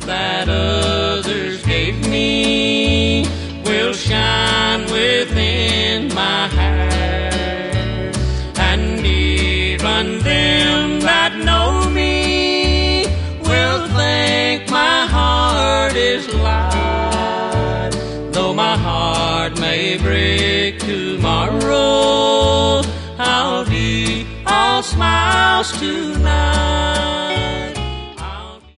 that others gave me will shine within my heart, and even them that know me will think my heart is light. Though my heart may break tomorrow, I'll be all smiles tonight.